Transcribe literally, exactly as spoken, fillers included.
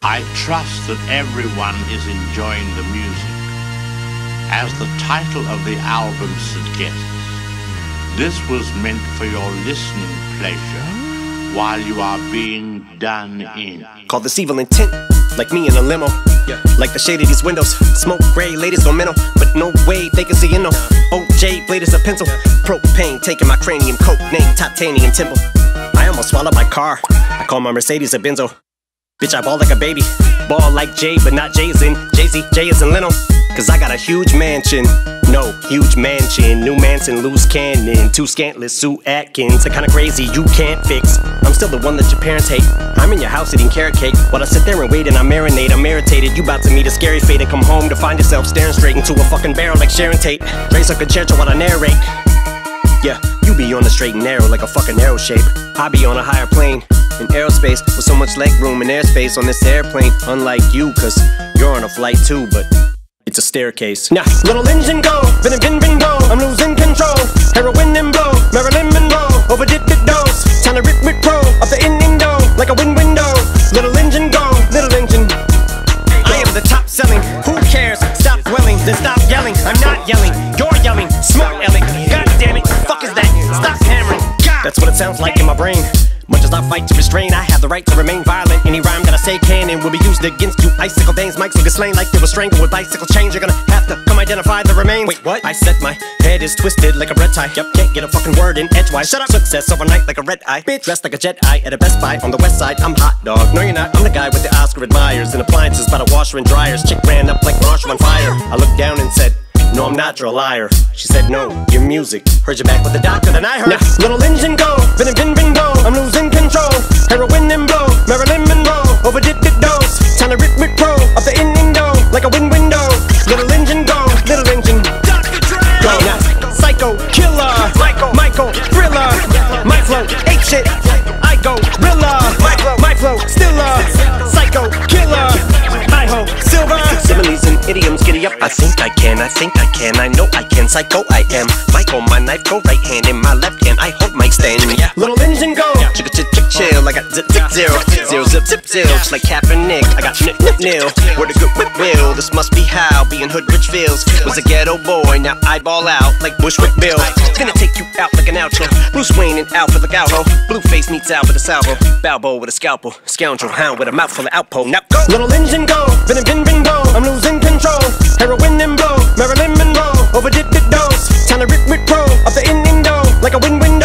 I trust that everyone is enjoying the music. As the title of the album suggests, this was meant for your listening pleasure while you are being done in. Call this evil intent, like me in a limo. Yeah. Like the shade of these windows, smoke gray, ladies go mental, but no way they can see in no. O J blade is a pencil, propane taking my cranium, coke name, titanium temple. I almost swallowed my car, I call my Mercedes a Benzo. Bitch, I ball like a baby, ball like Jay, but not Jay-Z, Jay-Z, Jay is in Leno. Cause I got a huge mansion, no, huge mansion, new Manson, loose cannon, two scantless, Sue Atkins, the kinda crazy you can't fix. I'm still the one that your parents hate. I'm in your house eating carrot cake, while I sit there and wait and I marinate, I'm irritated. You about to meet a scary fate and come home to find yourself staring straight into a fucking barrel like Sharon Tate. Raise a concerto while I narrate. Yeah, you be on the straight and narrow like a fucking arrow shape. I be on a higher plane, in aerospace, with so much leg room and airspace on this airplane. Unlike you, cause you're on a flight too, but it's a staircase. Nah, little engine go, bin bin bin go, I'm losing control. Heroin and blow, Marilyn Monroe, overdid the dose. Time to rip rip pro, up the ending door, like a wind window. Little engine go, little engine. I am the top selling, who cares? Stop dwelling, then stop yelling. I'm not yelling, you're yelling, smart Alec. God damn it, fuck is that? Stop hammering, God. That's what it sounds like in my brain. Much as I fight to restrain, I have the right to remain violent. Any rhyme that I say can and will be used against you. Icicle Danes, mics will get slain like they were strangled with bicycle chains. You're gonna have to come identify the remains. Wait, what? I said my head is twisted like a bread tie. Yep, can't get a fucking word in edgewise. Shut up. Success overnight like a red eye. Bitch, dressed like a jet eye at a Best Buy on the west side. I'm hot dog. No, you're not. I'm the guy with the Oscar admirers and appliances by the washer and dryers. Chick ran up like Marshall on fire. I looked down and said, no, I'm not, you're a liar. She said, no, your music. Heard you back with the doctor, then I heard. Nah. Little engine go, bin bin bin go, I'm losing control. Heroin and blow, Marilyn Monroe, overdid the dose. Time to rip rip pro, up the ending door, like a wind window. Little engine go, little engine go. Now, psycho, killer, Michael, Michael, thriller. My flow, ape shit, I go, thriller. My flow, stiller, psycho, killer. I ho, silver. Similes and idioms, giddy up. I think I can, I think I can, I know I can. Psycho, I am. Michael, my knife go right hand in my left hand. I hold my stand. Yeah. Little engine go. Chick chick chick chill. I got zip zip zero zero zip zip zero. Just like Kaepernick. I got nip nip nil. Where the good whip will. This must be how being hood rich feels. Was a ghetto boy, now I ball out like Bushwick Bill. Gonna take you out like an outro. Bruce Wayne and Alfred like Alho. Blueface meets Albert a salvo. Balbo with a scalpel. Scoundrel hound with a mouthful of outpo. Now go. Little engine go. Bin bin bin go. I'm losing control. Heroin and blow. Marilyn Monroe. Overdid the dose. Time to rip rip pro. Up the ending door. Like a wind window.